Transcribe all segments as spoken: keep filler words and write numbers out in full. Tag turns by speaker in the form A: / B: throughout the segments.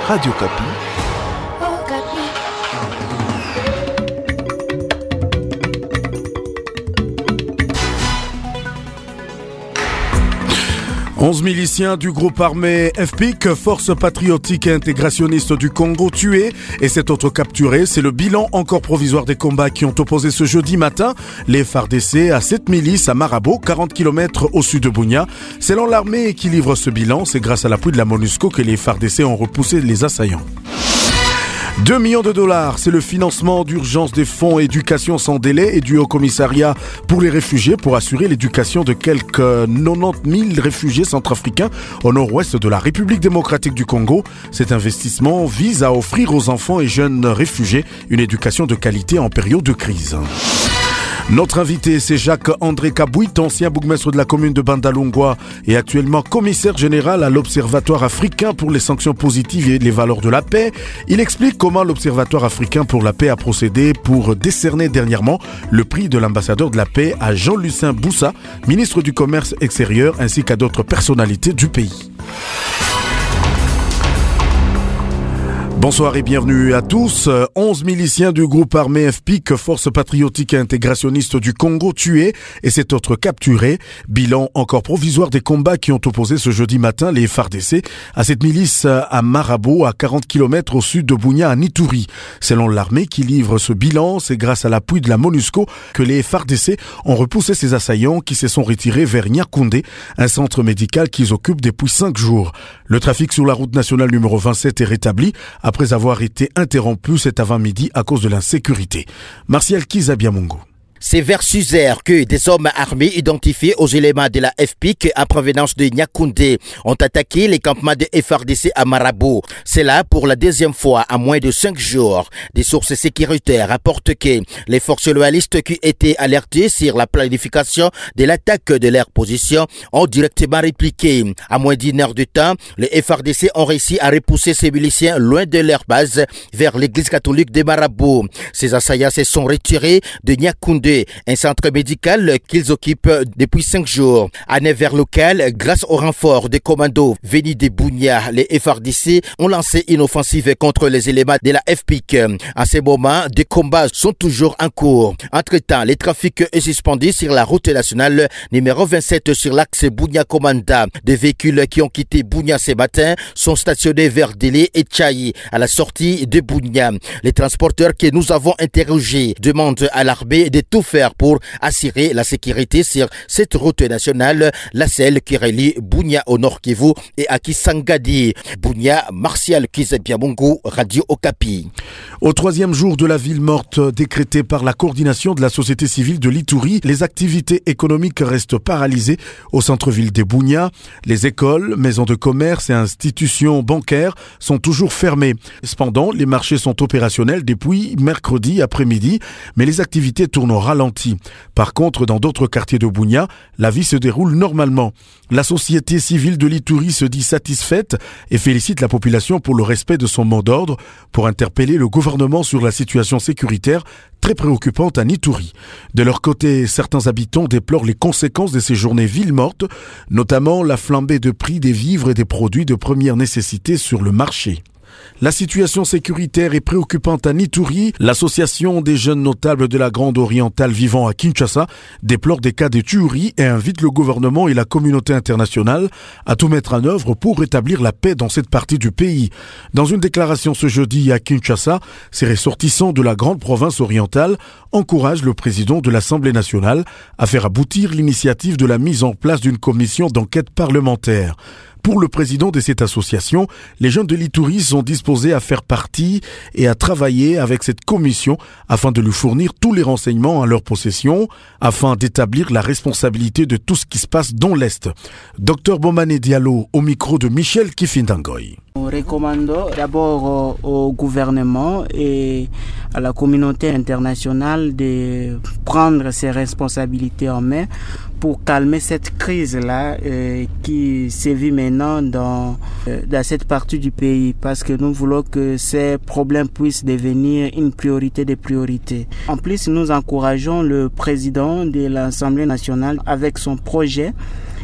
A: Radio Kapi. onze miliciens du groupe armé F P I C, Force patriotique et intégrationniste du Congo, tués et sept autres capturés. C'est le bilan encore provisoire des combats qui ont opposé ce jeudi matin les F A R D C à cette milice à Marabo, quarante kilomètres au sud de Bunia. Selon l'armée qui livre ce bilan, c'est grâce à l'appui de la MONUSCO que les F A R D C ont repoussé les assaillants. deux millions de dollars, c'est le financement d'urgence des fonds éducation sans délai et du Haut Commissariat pour les réfugiés pour assurer l'éducation de quelques quatre-vingt-dix mille réfugiés centrafricains au nord-ouest de la République démocratique du Congo. Cet investissement vise à offrir aux enfants et jeunes réfugiés une éducation de qualité en période de crise. Notre invité, c'est Jacques-André Kabouit, ancien bourgmestre de la commune de Bandalungwa et actuellement commissaire général à l'Observatoire africain pour les sanctions positives et les valeurs de la paix. Il explique comment l'Observatoire africain pour la paix a procédé pour décerner dernièrement le prix de l'ambassadeur de la paix à Jean-Lucien Boussa, ministre du Commerce extérieur, ainsi qu'à d'autres personnalités du pays. Bonsoir et bienvenue à tous. onze miliciens du groupe armé F P I C, Force patriotique et intégrationniste du Congo, tués et sept autres capturés. Bilan encore provisoire des combats qui ont opposé ce jeudi matin les F A R D C à cette milice à Marabo, à quarante kilomètres au sud de Bunia, à Nituri. Selon l'armée qui livre ce bilan, c'est grâce à l'appui de la MONUSCO que les F A R D C ont repoussé ces assaillants qui se sont retirés vers Niakoundé, un centre médical qu'ils occupent depuis cinq jours. Le trafic sur la route nationale numéro vingt-sept est rétabli après avoir été interrompu cet avant-midi à cause de l'insécurité. Martial Kizabiamungo.
B: C'est vers Suzère que des hommes armés identifiés aux éléments de la F P I C en provenance de Niakoundé ont attaqué les campements de F A R D C à Marabo. C'est là pour la deuxième fois en moins de cinq jours. Des sources sécuritaires rapportent que les forces loyalistes qui étaient alertées sur la planification de l'attaque de leur position ont directement répliqué. À moins d'une heure de temps, les F A R D C ont réussi à repousser ces miliciens loin de leur base vers l'église catholique de Marabo. Ces assaillants se sont retirés de Niakoundé, un centre médical qu'ils occupent depuis cinq jours. À Nevers local, grâce au renfort des commandos venus de Bunia, les F A R D C ont lancé une offensive contre les éléments de la F P I C. À ce moment, des combats sont toujours en cours. Entre-temps, le trafic est suspendu sur la route nationale numéro vingt-sept sur l'axe Bunia-Komanda. Des véhicules qui ont quitté Bunia ce matin sont stationnés vers Délé et Tchaï à la sortie de Bunia. Les transporteurs que nous avons interrogés demandent à l'armée de tout faire pour assurer la sécurité sur cette route nationale, la celle qui relie Bunia au Nord Kivu et à Kisangani. Bunia, Martial Kizabiamungu, Radio Okapi.
A: Au troisième jour de la ville morte décrétée par la coordination de la société civile de l'Ituri, les activités économiques restent paralysées au centre-ville de Bunia. Les écoles, maisons de commerce et institutions bancaires sont toujours fermées. Cependant, les marchés sont opérationnels depuis mercredi après-midi, mais les activités tournent au ralenti. Par contre, dans d'autres quartiers de Bunia, la vie se déroule normalement. La société civile de l'Ituri se dit satisfaite et félicite la population pour le respect de son mot d'ordre pour interpeller le gouvernement sur la situation sécuritaire très préoccupante à Nituri. De leur côté, certains habitants déplorent les conséquences de ces journées villes mortes, notamment la flambée de prix des vivres et des produits de première nécessité sur le marché. La situation sécuritaire est préoccupante à Nituri. L'association des jeunes notables de la Grande Orientale vivant à Kinshasa déplore des cas de tueries et invite le gouvernement et la communauté internationale à tout mettre en œuvre pour rétablir la paix dans cette partie du pays. Dans une déclaration ce jeudi à Kinshasa, ces ressortissants de la grande province orientale encouragent le président de l'Assemblée nationale à faire aboutir l'initiative de la mise en place d'une commission d'enquête parlementaire. Pour le président de cette association, les jeunes de l'Ituri sont disposés à faire partie et à travailler avec cette commission afin de lui fournir tous les renseignements en leur possession, afin d'établir la responsabilité de tout ce qui se passe dans l'Est. Docteur Bomane Diallo au micro de Michel Kifindangoy.
C: Nous recommandons d'abord au gouvernement et à la communauté internationale de prendre ses responsabilités en main pour calmer cette crise-là euh, qui sévit maintenant dans, euh, dans cette partie du pays, parce que nous voulons que ces problèmes puissent devenir une priorité des priorités. En plus, nous encourageons le président de l'Assemblée nationale avec son projet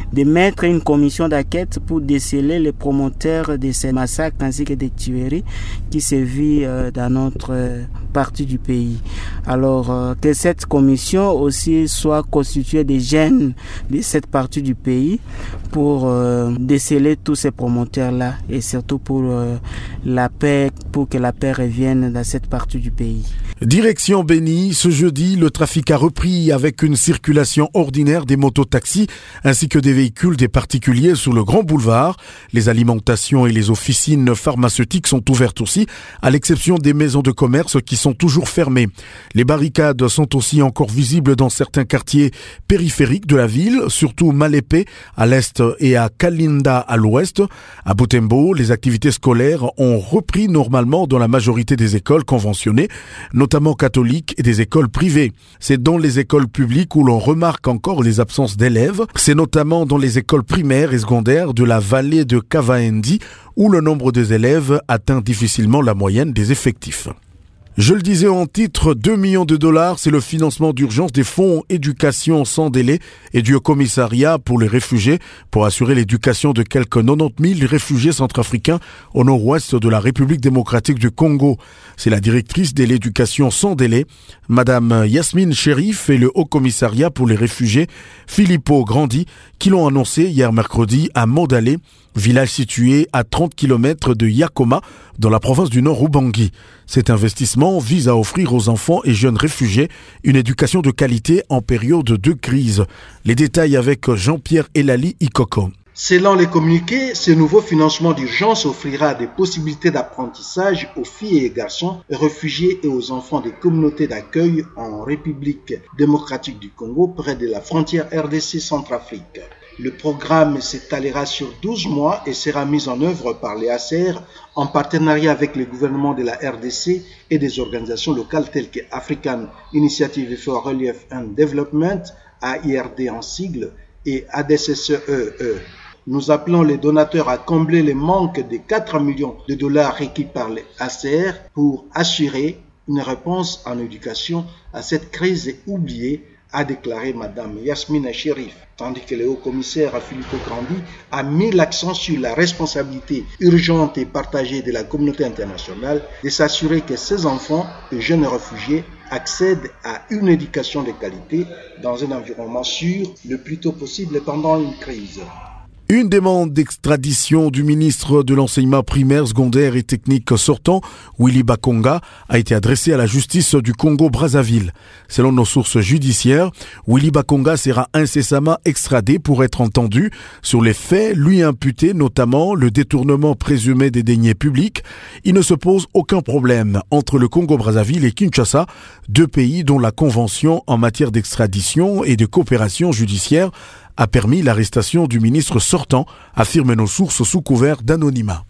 C: de mettre une commission d'enquête pour déceler les promoteurs de ces massacres ainsi que des tueries qui se vivent euh, dans notre euh, partie du pays. Alors euh, que cette commission aussi soit constituée des jeunes de cette partie du pays pour euh, déceler tous ces promoteurs-là et surtout pour euh, la paix, pour que la paix revienne dans cette partie du pays.
A: Direction Béni, ce jeudi, le trafic a repris avec une circulation ordinaire des mototaxis ainsi que des véhicules des particuliers sur le Grand Boulevard. Les alimentations et les officines pharmaceutiques sont ouvertes aussi, à l'exception des maisons de commerce qui sont toujours fermées. Les barricades sont aussi encore visibles dans certains quartiers périphériques de la ville, surtout Malépé à l'est et à Kalinda à l'ouest. À Butembo, les activités scolaires ont repris normalement dans la majorité des écoles conventionnées, notamment catholiques et des écoles privées. C'est dans les écoles publiques où l'on remarque encore les absences d'élèves. C'est notamment dans les écoles primaires et secondaires de la vallée de Kavaendi où le nombre des élèves atteint difficilement la moyenne des effectifs. Je le disais en titre, deux millions de dollars, c'est le financement d'urgence des fonds éducation sans délai et du commissariat pour les réfugiés pour assurer l'éducation de quelques quatre-vingt-dix mille réfugiés centrafricains au nord-ouest de la République démocratique du Congo. C'est la directrice de l'éducation sans délai, Madame Yasmine Chérif, et le haut commissariat pour les réfugiés, Filippo Grandi, qui l'ont annoncé hier mercredi à Modalé, village situé à trente kilomètres de Yakoma, dans la province du Nord Ubangi. Cet investissement vise à offrir aux enfants et jeunes réfugiés une éducation de qualité en période de crise. Les détails avec Jean-Pierre Elali Ikoko.
D: Selon les communiqués, ce nouveau financement d'urgence offrira des possibilités d'apprentissage aux filles et garçons réfugiés et aux enfants des communautés d'accueil en République démocratique du Congo, près de la frontière R D C Centrafrique. Le programme s'étalera sur douze mois et sera mis en œuvre par les A C R en partenariat avec le gouvernement de la R D C et des organisations locales telles que African Initiative for Relief and Development, A I R D en sigle, et A D C C E E. Nous appelons les donateurs à combler le manque de quatre millions de dollars requis par les A C R pour assurer une réponse en éducation à cette crise oubliée, a déclaré Madame Yasmine Chérif, tandis que le haut-commissaire Filippo Grandi a mis l'accent sur la responsabilité urgente et partagée de la communauté internationale de s'assurer que ces enfants et jeunes réfugiés accèdent à une éducation de qualité dans un environnement sûr le plus tôt possible pendant une crise.
A: Une demande d'extradition du ministre de l'enseignement primaire, secondaire et technique sortant, Willy Bakonga, a été adressée à la justice du Congo-Brazzaville. Selon nos sources judiciaires, Willy Bakonga sera incessamment extradé pour être entendu sur les faits lui imputés, notamment le détournement présumé des deniers publics. Il ne se pose aucun problème entre le Congo-Brazzaville et Kinshasa, deux pays dont la convention en matière d'extradition et de coopération judiciaire a permis l'arrestation du ministre sortant, affirment nos sources sous couvert d'anonymat.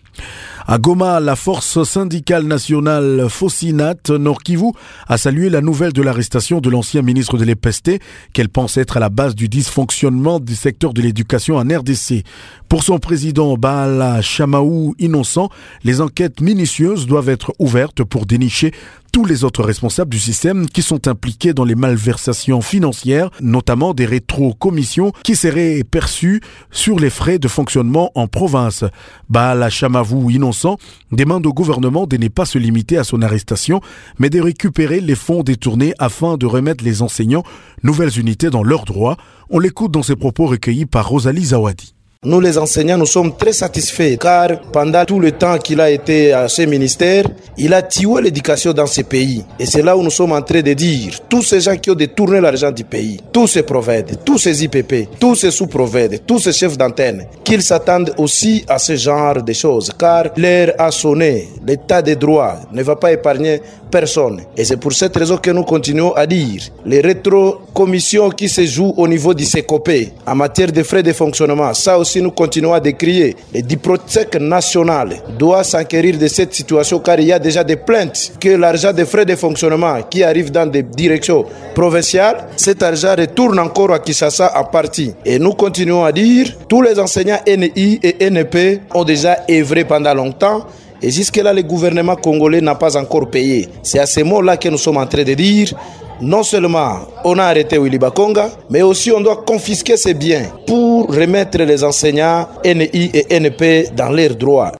A: À Goma, la force syndicale nationale Fosinat Nord Kivu a salué la nouvelle de l'arrestation de l'ancien ministre de l'E P S T, qu'elle pense être à la base du dysfonctionnement du secteur de l'éducation en R D C. Pour son président Baala Chamaou Innocent, les enquêtes minutieuses doivent être ouvertes pour dénicher tous les autres responsables du système qui sont impliqués dans les malversations financières, notamment des rétro-commissions qui seraient perçues sur les frais de fonctionnement en province. Baala Chamaou Innocent demande au gouvernement de ne pas se limiter à son arrestation, mais de récupérer les fonds détournés afin de remettre les enseignants nouvelles unités dans leurs droits. On l'écoute dans ses propos recueillis par Rosalie Zawadi.
E: Nous les enseignants, nous sommes très satisfaits car pendant tout le temps qu'il a été à ce ministère, il a tué l'éducation dans ce pays. Et c'est là où nous sommes en train de dire, tous ces gens qui ont détourné l'argent du pays, tous ces prophètes, tous ces I P P, tous ces sous-prophètes, tous ces chefs d'antenne, qu'ils s'attendent aussi à ce genre de choses car l'heure a sonné, l'état de droit ne va pas épargner personne. Et c'est pour cette raison que nous continuons à dire, les rétro-commissions qui se jouent au niveau du C E C O P en matière de frais de fonctionnement, ça aussi si nous continuons à décrier, le Diprotec national doit s'enquérir de cette situation car il y a déjà des plaintes que l'argent des frais de fonctionnement qui arrive dans des directions provinciales, cet argent retourne encore à Kinshasa en partie. Et nous continuons à dire, tous les enseignants N I et N P ont déjà œuvré pendant longtemps. Et jusque-là, le gouvernement congolais n'a pas encore payé. C'est à ce mot-là que nous sommes en train de dire, non seulement on a arrêté Willy Bakonga, mais aussi on doit confisquer ses biens pour remettre les enseignants N I et N P dans leurs droits.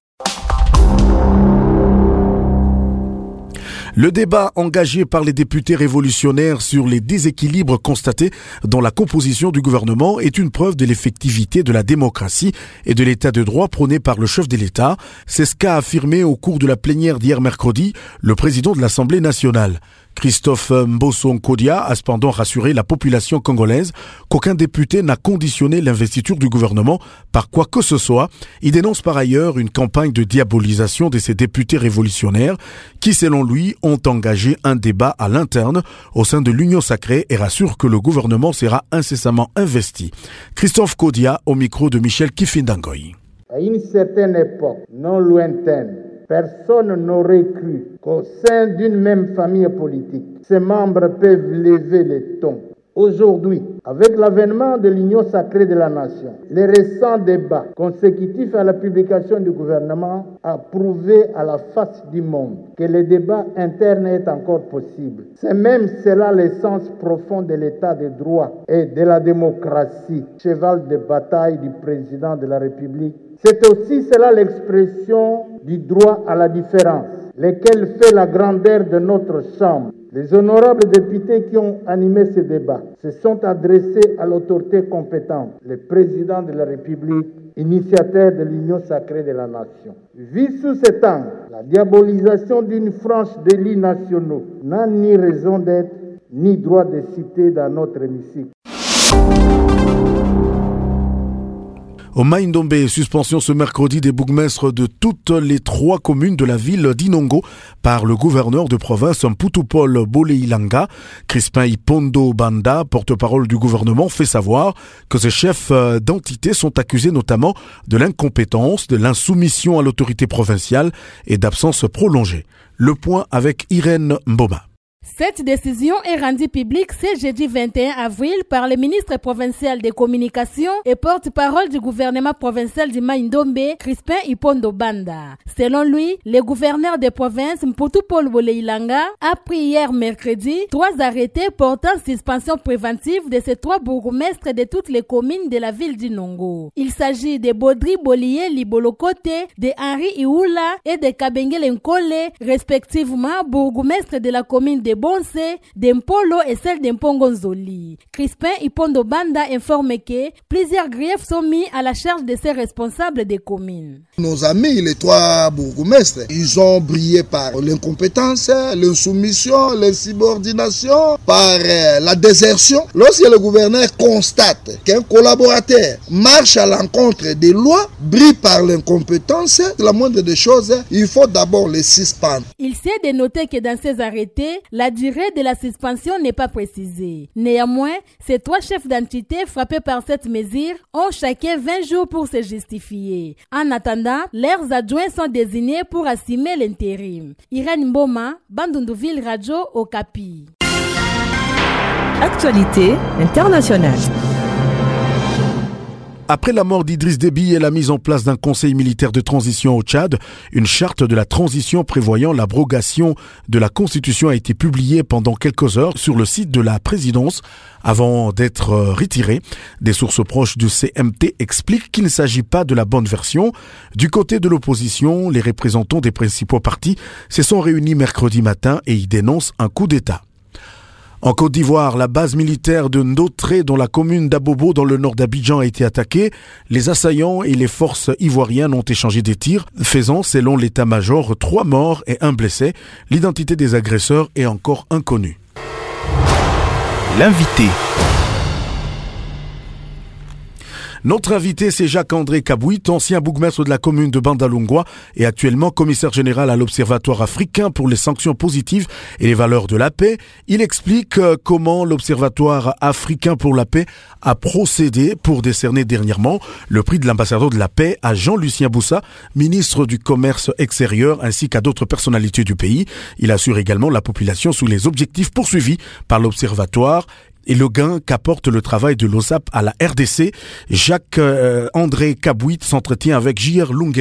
A: Le débat engagé par les députés révolutionnaires sur les déséquilibres constatés dans la composition du gouvernement est une preuve de l'effectivité de la démocratie et de l'état de droit prôné par le chef de l'État. C'est ce qu'a affirmé au cours de la plénière d'hier mercredi le président de l'Assemblée nationale. Christophe Mbosso Nkodia a cependant rassuré la population congolaise qu'aucun député n'a conditionné l'investiture du gouvernement par quoi que ce soit. Il dénonce par ailleurs une campagne de diabolisation de ces députés révolutionnaires qui, selon lui, ont engagé un débat à l'interne au sein de l'Union sacrée et rassure que le gouvernement sera incessamment investi. Christophe Kodia au micro de Michel Kifindangoy.
F: À une certaine époque, non lointaine, personne n'aurait cru qu'au sein d'une même famille politique, ses membres peuvent lever les tons. Aujourd'hui, avec l'avènement de l'Union sacrée de la nation, les récents débats consécutifs à la publication du gouvernement a prouvé à la face du monde que le débat interne est encore possible. C'est même cela l'essence profonde de l'état de droit et de la démocratie, cheval de bataille du président de la République. C'est aussi cela l'expression du droit à la différence, lequel fait la grandeur de notre Chambre. Les honorables députés qui ont animé ce débat se sont adressés à l'autorité compétente, le président de la République, initiateur de l'Union sacrée de la nation. Vu sous cet angle, la diabolisation d'une frange d'élus nationaux n'a ni raison d'être, ni droit de citer dans notre hémicycle.
A: Au Mai-Ndombe, suspension ce mercredi des bourgmestres de toutes les trois communes de la ville d'Inongo par le gouverneur de province Mputupol Boleilanga. Crispin Ipondo Banda, porte-parole du gouvernement, fait savoir que ces chefs d'entité sont accusés notamment de l'incompétence, de l'insoumission à l'autorité provinciale et d'absence prolongée. Le point avec Irène Mboma.
G: Cette décision est rendue publique ce jeudi vingt et un avril par le ministre provincial des communications et porte-parole du gouvernement provincial du Mai-Ndombe, Crispin Ipondo Banda. Selon lui, le gouverneur des provinces Mputupol Boleilanga a pris hier mercredi trois arrêtés portant suspension préventive de ces trois bourgmestres de toutes les communes de la ville d'Inongo. Il s'agit de Bodri Bolié Libolokote, de Henri Ioula et de Kabengele Nkole, respectivement bourgmestres de la commune de Bonse, d'Empolo et celle d'Empongonzoli. Crispin Ipondo Banda informe que plusieurs griefs sont mis à la charge de ces responsables des communes.
H: Nos amis, les trois bourgmestres, ils ont brillé par l'incompétence, l'insoumission, l'insubordination, par la désertion. Lorsque le gouverneur constate qu'un collaborateur marche à l'encontre des lois, brille par l'incompétence, la moindre des choses, il faut d'abord les suspendre.
G: Il s'est de noter que dans ces arrêtés, la durée de la suspension n'est pas précisée. Néanmoins, ces trois chefs d'entité frappés par cette mesure ont chacun vingt jours pour se justifier. En attendant, leurs adjoints sont désignés pour assumer l'intérim. Irène Mboma, Bandundouville Radio, Okapi.
I: Actualité internationale.
A: Après la mort d'Idriss Déby et la mise en place d'un conseil militaire de transition au Tchad, une charte de la transition prévoyant l'abrogation de la Constitution a été publiée pendant quelques heures sur le site de la présidence avant d'être retirée. Des sources proches du C M T expliquent qu'il ne s'agit pas de la bonne version. Du côté de l'opposition, les représentants des principaux partis se sont réunis mercredi matin et y dénoncent un coup d'État. En Côte d'Ivoire, la base militaire de Ndotré dans la commune d'Abobo dans le nord d'Abidjan a été attaquée. Les assaillants et les forces ivoiriennes ont échangé des tirs, faisant, selon l'état-major, trois morts et un blessé. L'identité des agresseurs est encore inconnue.
J: L'invité.
A: Notre invité, c'est Jacques-André Kabouit, ancien bourgmestre de la commune de Bandalungwa et actuellement commissaire général à l'Observatoire africain pour les sanctions positives et les valeurs de la paix. Il explique comment l'Observatoire africain pour la paix a procédé pour décerner dernièrement le prix de l'ambassadeur de la paix à Jean-Lucien Boussa, ministre du Commerce extérieur, ainsi qu'à d'autres personnalités du pays. Il assure également la population sur les objectifs poursuivis par l'Observatoire et le gain qu'apporte le travail de l'O S A P à la R D C. Jacques-André Kabouit s'entretient avec J R Lungembo.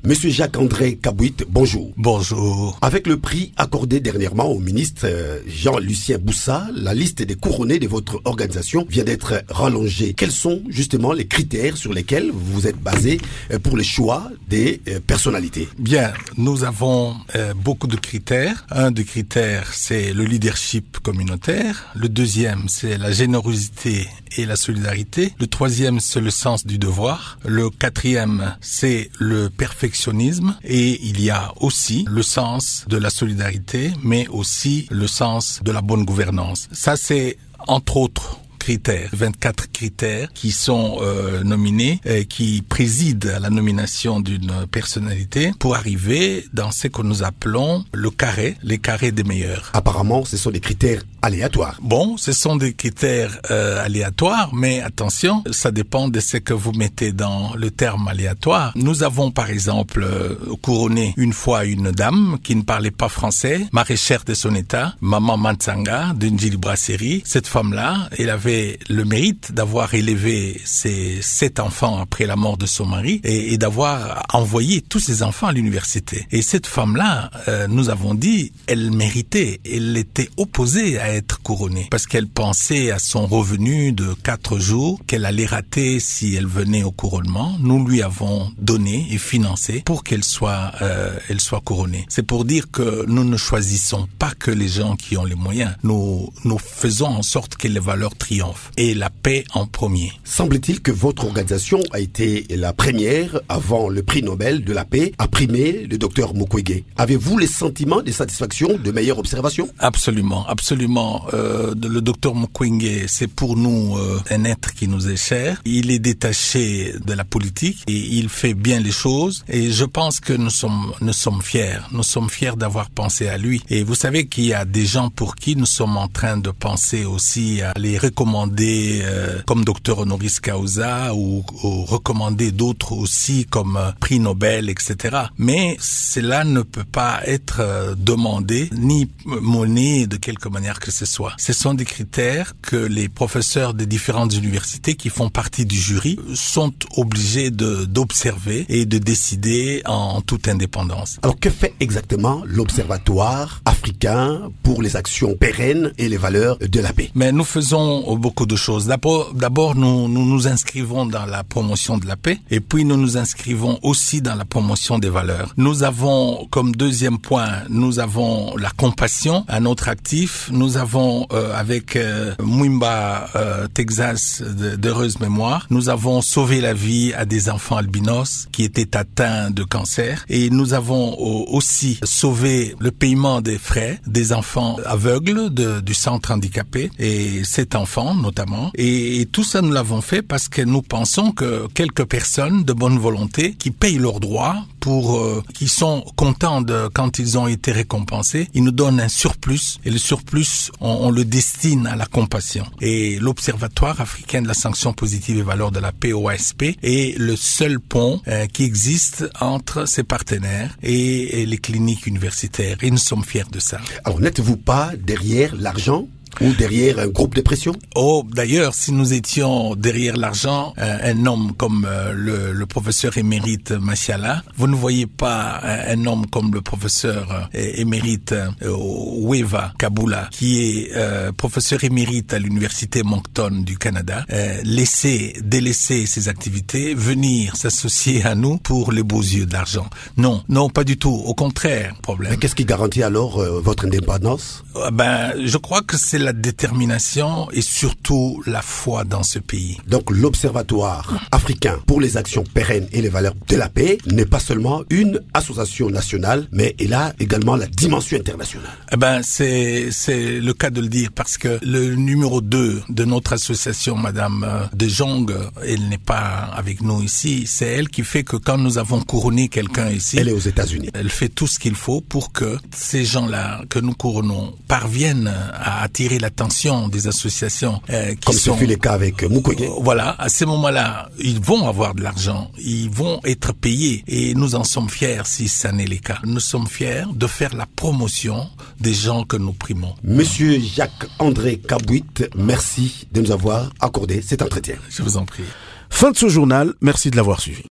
J: Monsieur Jacques-André Kabouit, bonjour.
K: Bonjour.
J: Avec le prix accordé dernièrement au ministre Jean-Lucien Boussa, la liste des couronnés de votre organisation vient d'être rallongée. Quels sont justement les critères sur lesquels vous vous êtes basé pour le choix des personnalités?
K: Bien, nous avons euh, beaucoup de critères. Un des critères, c'est le leadership communautaire. Le deuxième, c'est la générosité et la solidarité. Le troisième, c'est le sens du devoir. Le quatrième, c'est le perfectionnisme. Et il y a aussi le sens de la solidarité, mais aussi le sens de la bonne gouvernance. Ça, c'est entre autres critères, vingt-quatre critères qui sont euh, nominés, euh, qui président à la nomination d'une personnalité pour arriver dans ce que nous appelons le carré, les carrés des meilleurs.
J: Apparemment, ce sont des critères aléatoires.
K: Bon, ce sont des critères euh, aléatoires, mais attention, ça dépend de ce que vous mettez dans le terme aléatoire. Nous avons par exemple euh, couronné une fois une dame qui ne parlait pas français, maraîchère de son état, Maman Mansanga de Njili Brasserie. Cette femme-là, elle avait le mérite d'avoir élevé ses sept enfants après la mort de son mari et, et d'avoir envoyé tous ses enfants à l'université. Et cette femme-là, euh, nous avons dit, elle méritait, elle était opposée à être couronnée parce qu'elle pensait à son revenu de quatre jours qu'elle allait rater si elle venait au couronnement. Nous lui avons donné et financé pour qu'elle soit, euh, elle soit couronnée. C'est pour dire que nous ne choisissons pas que les gens qui ont les moyens. Nous, nous faisons en sorte que les valeurs triomphent. Et la paix en premier.
J: Semble-t-il que votre organisation a été la première, avant le prix Nobel de la paix, à primer le docteur Mukwege. Avez-vous les sentiments de satisfaction, de meilleure observation?
K: Absolument, absolument. Euh, le docteur Mukwege, c'est pour nous euh, un être qui nous est cher. Il est détaché de la politique et il fait bien les choses. Et je pense que nous sommes, nous sommes fiers. Nous sommes fiers d'avoir pensé à lui. Et vous savez qu'il y a des gens pour qui nous sommes en train de penser aussi à les recommander euh, comme docteur honoris causa ou, ou recommander d'autres aussi comme euh, prix Nobel, et cetera. Mais cela ne peut pas être euh, demandé ni monnaie de quelque manière que ce soit. Ce sont des critères que les professeurs des différentes universités qui font partie du jury sont obligés de, d'observer et de décider en, en toute indépendance.
J: Alors que fait exactement l'Observatoire africain pour les actions pérennes et les valeurs de la paix?
K: Mais nous faisons beaucoup de choses. D'abord, d'abord nous, nous nous inscrivons dans la promotion de la paix et puis nous nous inscrivons aussi dans la promotion des valeurs. Nous avons comme deuxième point, nous avons la compassion à notre actif. Nous avons euh, avec euh, Mwimba euh, Texas de, d'heureuse mémoire, nous avons sauvé la vie à des enfants albinos qui étaient atteints de cancer et nous avons euh, aussi sauvé le paiement des frais des enfants aveugles de, du centre handicapé et cet enfant notamment. Et, et tout ça, nous l'avons fait parce que nous pensons que quelques personnes de bonne volonté qui payent leurs droits pour, euh, qui sont contents de quand ils ont été récompensés, ils nous donnent un surplus et le surplus, on, on le destine à la compassion. Et l'Observatoire africain de la sanction positive et valeurs de la paix, O A S P, est le seul pont euh, qui existe entre ses partenaires et, et les cliniques universitaires. Et nous sommes fiers de ça.
J: Alors n'êtes-vous pas derrière l'argent ou derrière un groupe de pression?
K: Oh, d'ailleurs, si nous étions derrière l'argent, euh, un homme comme euh, le, le professeur émérite Machiala, vous ne voyez pas euh, un homme comme le professeur euh, émérite euh, Weva Kabula, qui est euh, professeur émérite à l'université Moncton du Canada, euh, laisser, délaisser ses activités, venir s'associer à nous pour les beaux yeux de l'argent. Non, non, pas du tout. Au contraire, problème.
J: Mais qu'est-ce qui garantit alors euh, votre indépendance?
K: euh, Ben, je crois que c'est la détermination et surtout la foi dans ce pays.
J: Donc l'Observatoire africain pour les actions pérennes et les valeurs de la paix n'est pas seulement une association nationale, mais il a également la dimension internationale.
K: Eh ben, c'est, c'est le cas de le dire parce que le numéro deux de notre association, Madame De Jong, elle n'est pas avec nous ici. C'est elle qui fait que quand nous avons couronné quelqu'un ici,
J: elle est aux États-Unis.
K: Elle fait tout ce qu'il faut pour que ces gens-là que nous couronnons parviennent à attirer l'attention des associations euh, qui
J: comme
K: sont...
J: ce fut le cas avec Mukwege.
K: Euh, voilà, à ces moments-là, ils vont avoir de l'argent, ils vont être payés et nous en sommes fiers si ça n'est le cas. Nous sommes fiers de faire la promotion des gens que nous primons.
J: Monsieur Jacques-André Kabouit, merci de nous avoir accordé cet entretien.
K: Je vous en prie.
A: Fin de ce journal, merci de l'avoir suivi.